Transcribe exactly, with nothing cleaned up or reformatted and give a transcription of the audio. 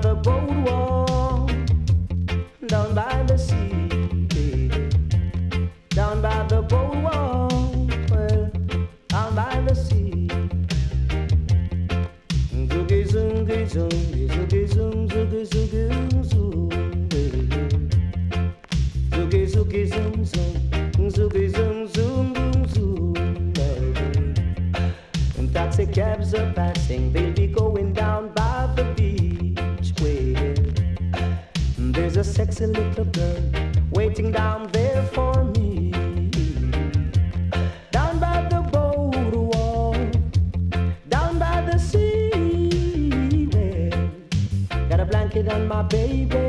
the boardwalk, down by the sea, down by the boardwalk, well, down by the sea. Zoogie zoom, zoom, zoogie zoom, zoogie zoogie zoom, zoogie zoogie zoom zoom, zoogie zoom zoom zoom zoom, baby. And taxi cabs are passing, they'll be going down by the beach where there's a sexy little girl waiting down there for me. Down by the boardwalk, down by the sea, where got a blanket on my baby.